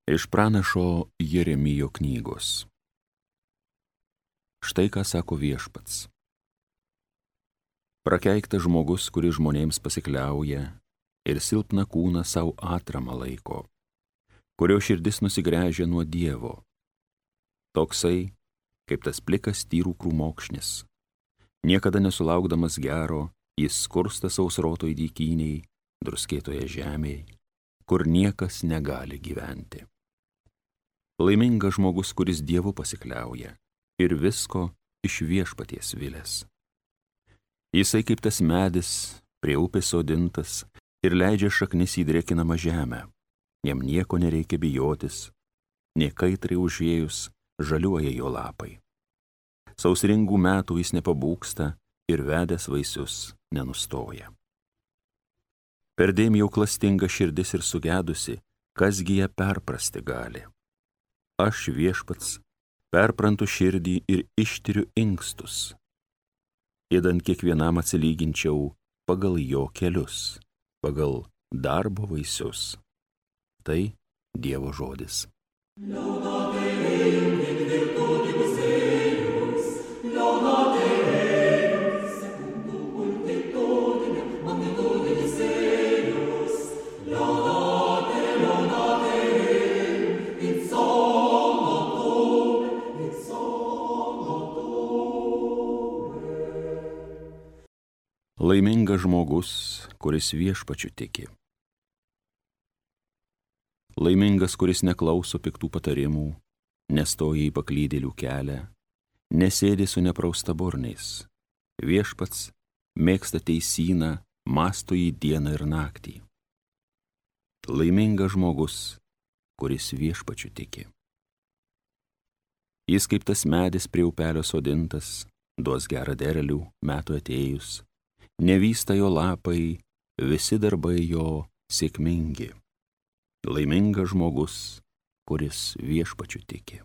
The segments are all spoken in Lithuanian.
Iš pranašo Jeremijo knygos. Štai ką sako Viešpats. Prakeiktas žmogus, kuris žmonėms pasikliauja ir silpną kūną savo atramą laiko, kurio širdis nusigręžia nuo Dievo. Toksai, kaip tas plikas tyrų krūmokšnis. Niekada nesulaukdamas gero, jis skursta sausrotoj dykyniai, druskėtoje žemėje, kur niekas negali gyventi. Laimingas žmogus, kuris Dievu pasikliauja ir visko iš Viešpaties vilės. Jisai kaip tas medis prie upės sodintas ir leidžia šaknis į drėkinamą žemę. Jam nieko nereikia bijotis, nė kaitrai užėjus žaliuoja jo lapai. Sausringų metų jis nepabūgsta ir vedęs vaisius nenustoja. Perdėm jau klastinga širdis ir sugedusi, kasgi ją perprasti gali. Aš Viešpats perprantu širdį ir ištiriu inkstus. Ėdant kiekvienam atsilyginčiau pagal jo kelius, pagal darbo vaisius. Tai Dievo žodis. Laimingas žmogus, kuris Viešpačiu tiki. Laimingas, kuris neklauso piktų patarimų, nestoja į paklydėlių kelią, nesėdi su nepraustaburniais. Viešpats mėgsta teisyną, mąsto jį dieną ir naktį. Laimingas žmogus, kuris Viešpačiu tiki. Jis kaip tas medis prie upelio sodintas, duos gerą derlių metų atėjus. Nevysta jo lapai, visi darbai jo sėkmingi. Laimingas žmogus, kuris Viešpačiu tiki.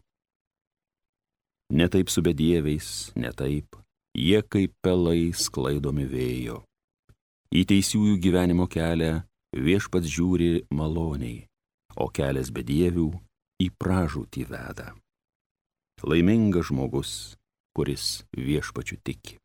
Ne taip su bedieviais, ne taip, jie kaip pelai sklaidomi vėjo. Į teisiųjų gyvenimo kelią Viešpats žiūri maloniai, o kelias bedievių į pražūtį veda. Laimingas žmogus, kuris Viešpačiu tiki.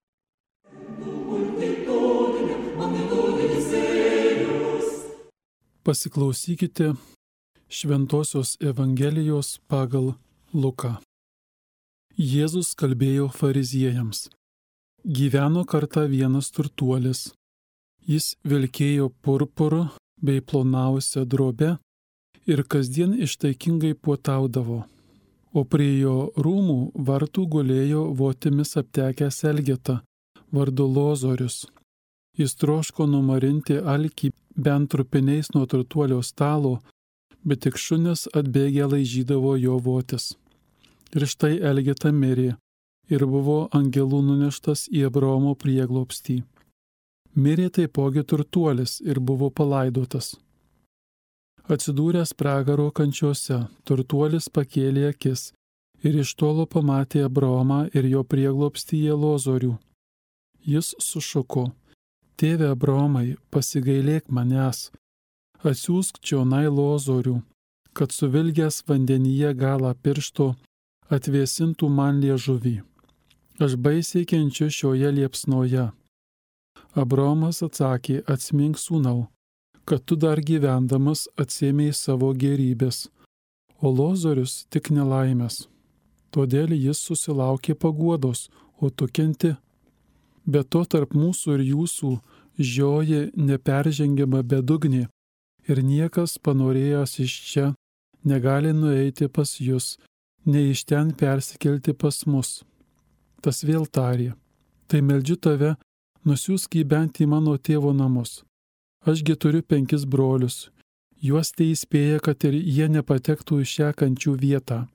Pasiklausykite Šventosios Evangelijos pagal Luką. Jėzus kalbėjo fariziejams. Gyveno kartą vienas turtuolis. Jis vilkėjo purpuru bei plonausią drobę ir kasdien ištaikingai puotaudavo. O prie jo rūmų vartų gulėjo votimis aptekęs elgeta, vardu Lozorius. Jis troško numarinti alkį bent trupiniais nuo turtuolio stalo, bet tik šunis atbėgę laižydavo jo votis. Ir štai elgeta mirė ir buvo angelų nuneštas į Abraomo prieglobstį. Mirė taipogi turtuolis ir buvo palaidotas. Atsidūręs pragaro kančiose, turtuolis pakėlė akis ir iš tolo pamatė Abraomą ir jo prieglobstyje Lozorių. Jis sušuko: Tėve Abraomai, pasigailėk manęs, atsiųsk čionai Lozorių, kad suvilgęs vandenyje galą piršto atvėsintų man liežuvį. Aš baisiai kenčiu šioje liepsnoje. Abraomas atsakė: Atsimink sūnau, kad tu dar gyvendamas atsėmei savo gėrybės, o Lozorius tik nelaimės. Todėl jis susilaukė paguodos, o tu kenti. Be to tarp mūsų ir jūsų žioji neperžengiama bedugnė ir niekas panorėjęs iš čia negali nueiti pas jus, nei iš ten persikelti pas mus. Tas vėl tarė: Tai meldžiu tave, nusiųsk jį bent į mano tėvo namus. Ašgi turiu 5 brolius, juos tai įspėja, kad ir jie nepatektų į šią kančių vietą.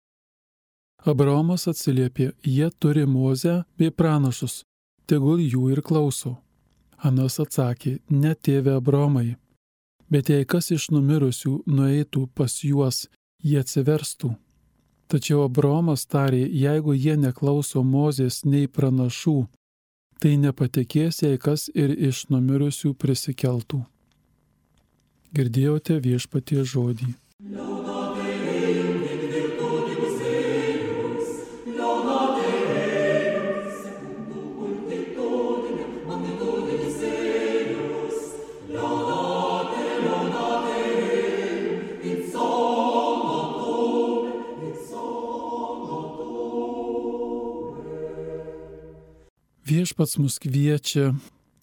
Abraomas atsiliepė: Jie turi Mozę bei pranašus, tegul jų ir klauso. Anas atsakė: Ne, tėve Abraomai, bet jei kas iš numirusių nueitų pas juos, jie atsiverstų. Tačiau Abraomas tarė: Jeigu jie neklauso Mozės nei pranašų, tai nepatikės, jei kas ir iš numirusių prisikeltų. Girdėjote Viešpaties žodį. Viešpats mus kviečia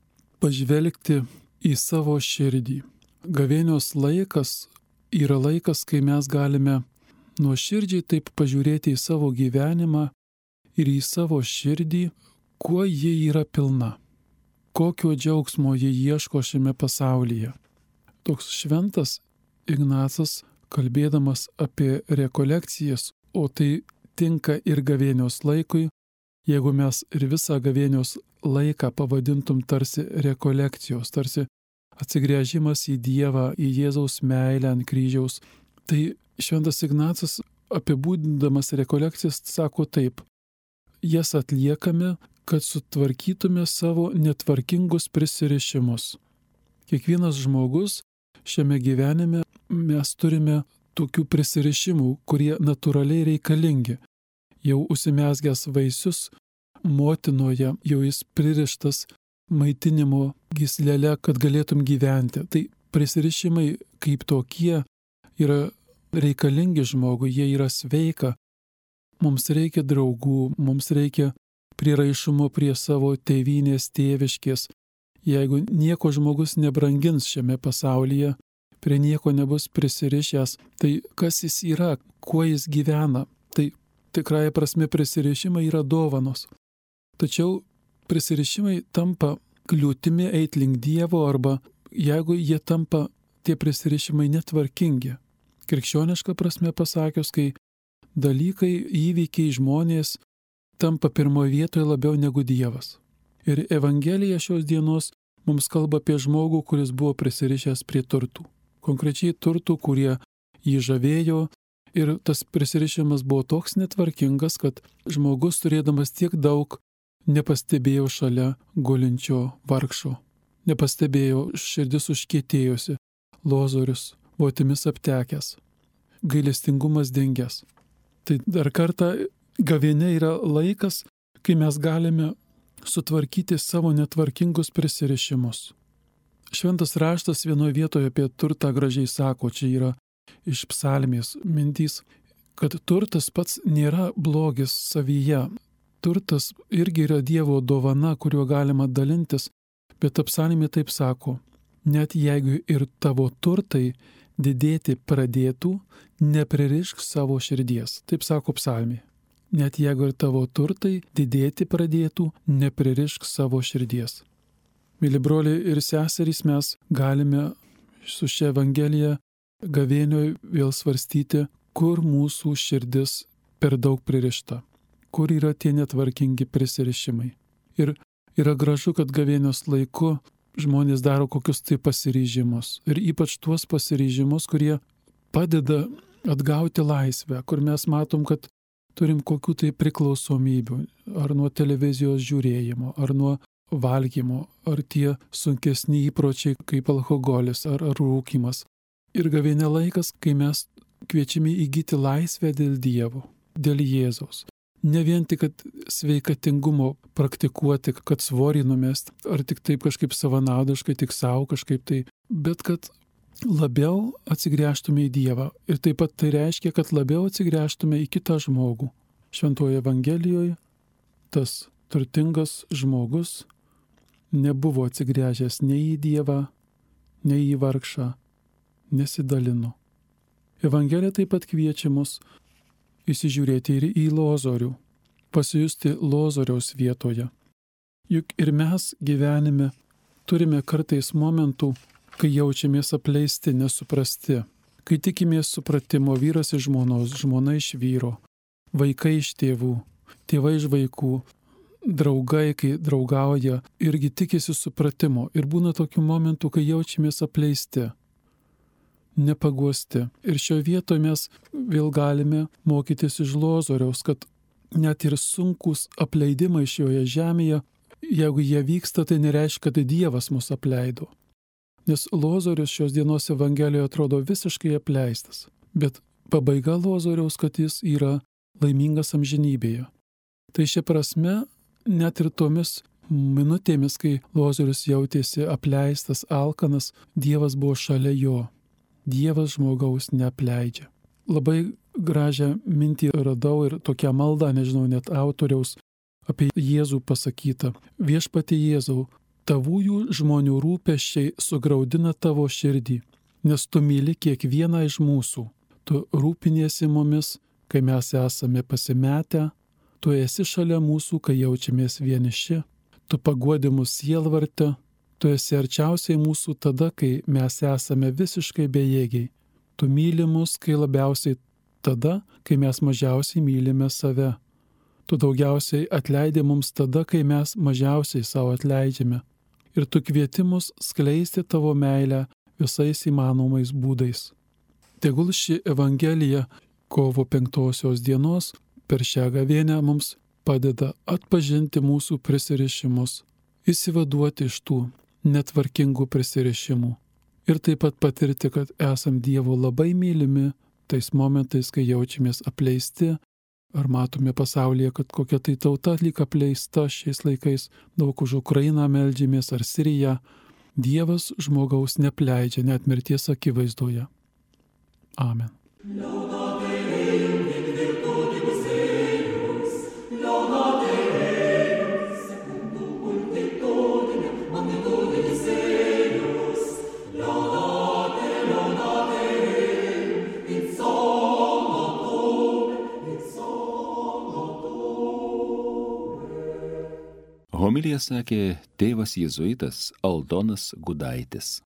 pažvelgti į savo širdį. Gavėnios laikas yra laikas, kai mes galime nuoširdžiai taip pažiūrėti į savo gyvenimą ir į savo širdį, kuo ji yra pilna, kokio džiaugsmo ji ieško šiame pasaulyje. Toks šventas Ignacas, kalbėdamas apie rekolekcijas, o tai tinka ir gavėnios laikui, jeigu mes ir visą gavėnios laiką pavadintum tarsi rekolekcijos, tarsi atsigręžimas į Dievą, į Jėzaus meilę ant kryžiaus, tai šventas Ignacas apibūdindamas rekolekcijas sako taip: jas atliekame, kad sutvarkytume savo netvarkingus prisirišimus. Kiekvienas žmogus šiame gyvenime mes turime tokių prisirišimų, kurie natūraliai reikalingi. Jau užsimezgęs vaisius motinoje, jau jis pririštas maitinimo gyslele, kad galėtum gyventi. Tai prisirišimai kaip tokie yra reikalingi žmogui, jie yra sveika. Mums reikia draugų, mums reikia priraišumo prie savo tėvynės, tėviškės. Jeigu nieko žmogus nebrangins šiame pasaulyje, prie nieko nebus prisirišęs, tai kas jis yra, kuo jis gyvena, tai tikrąja prasme prisirišimai yra dovanos. Tačiau prisirišimai tampa kliūtimi eit link Dievo, arba jeigu jie tampa tie prisirišimai netvarkingi. Krikščioniška prasme pasakius, kai dalykai, įvykiai, žmonės tampa pirmoje vietoje labiau negu Dievas. Ir Evangelija šios dienos mums kalba apie žmogų, kuris buvo prisirišęs prie turtų. Konkrečiai turtų, kurie jį žavėjo, ir tas prisirišimas buvo toks netvarkingas, kad žmogus turėdamas tiek daug nepastebėjo šalia gulinčio vargšo. Nepastebėjo, širdis užkietėjusi, lozorius, votimis aptekęs, gailestingumas dingęs. Tai dar kartą gavėnia yra laikas, kai mes galime sutvarkyti savo netvarkingus prisirišimus. Šventas raštas vienoje vietoje apie turtą gražiai sako, čia yra iš psalmės mintys, kad turtas pats nėra blogis savyje. Turtas irgi yra Dievo dovana, kuriuo galima dalintis, bet psalmė taip sako: net jeigu ir tavo turtai didėti pradėtų, nepririšk savo širdies. Taip sako psalmė. Net jeigu ir tavo turtai didėti pradėtų, nepririšk savo širdies. Mėly broliai ir seserys, mes galime su šia Evangelija gavėnioj vėl svarstyti, kur mūsų širdis per daug pririšta, kur yra tie netvarkingi prisirišimai. Ir yra gražu, kad gavėnios laiku žmonės daro kokius tai pasiryžimus. Ir ypač tuos pasiryžimus, kurie padeda atgauti laisvę, kur mes matom, kad turim kokių tai priklausomybių, ar nuo televizijos žiūrėjimo, ar nuo valgymo, ar tie sunkesni įpročiai kaip alkoholis ar rūkymas. Ir gavėnia laikas, kai mes kviečiami įgyti laisvę dėl Dievo, dėl Jėzaus. Ne vien tik, kad sveikatingumo praktikuoti, kad svorį numest, ar tik taip kažkaip savanaudiškai, tik savo kažkaip tai, bet kad labiau atsigręžtume į Dievą. Ir taip pat tai reiškia, kad labiau atsigręžtume į kitą žmogų. Šventoje Evangelijoje tas turtingas žmogus nebuvo atsigręžęs nei į Dievą, nei į vargšą, nesidalino. Evangelija taip pat kviečia mus įsižiūrėti ir į lozorių, pasijusti lozoriaus vietoje. Juk ir mes gyvenime turime kartais momentų, kai jaučiamės apleisti, nesuprasti, kai tikimės supratimo vyras iš žmonos, žmona iš vyro, vaikai iš tėvų, tėvai iš vaikų, draugai, kai draugauja, irgi tikisi supratimo. Ir būna tokių momentų, kai jaučiamės apleisti, nepaguosti. Ir šioje vietoje mes vėl galime mokytis iš lozoriaus, kad net ir sunkus apleidimai šioje žemėje, jeigu jie vyksta, tai nereiškia, kad Dievas mus apleido. Nes lozorius šios dienos Evangelijoje atrodo visiškai apleistas. Bet pabaiga lozoriaus, kad jis yra laimingas amžinybėje. Tai šia prasme, net ir tomis minutėmis, kai lozorius jautėsi apleistas, alkanas, Dievas buvo šalia jo. Dievas žmogaus neapleidžia. Labai gražią mintį radau ir tokią maldą, nežinau net autoriaus, Apie Jėzų pasakyta: Viešpatie Jėzau, tavųjų žmonių rūpesčiai sugraudina tavo širdį, nes tu myli kiekvieną iš mūsų. Tu rūpiniesi mumis, kai mes esame pasimetę, tu esi šalia mūsų, kai jaučiamės vieniši, tu paguodi mus sielvarte, tu esi arčiausiai mūsų tada, kai mes esame visiškai bejėgiai. Tu myli mus, kai labiausiai tada, kai mes mažiausiai mylime save. Tu daugiausiai atleidi mums tada, kai mes mažiausiai savo atleidžiame. Ir tu kvieti mus skleisti tavo meilę visais įmanomais būdais. Tegul ši Evangelija kovo 5 dienos per šią gavėnią mums padeda atpažinti mūsų prisirišimus, išsivaduoti iš tų netvarkingų prisirišimų ir taip pat patirti, kad esam Dievo labai mylimi tais momentais, kai jaučiamės apleisti, ar matome pasaulyje, kad kokia tai tauta lyg apleista šiais laikais, daug už Ukrainą meldžiamės ar Siriją. Dievas žmogaus nepleidžia net mirties akivaizdoje. Amen. Homiliją sakė tėvas jėzuitas Aldonas Gudaitis.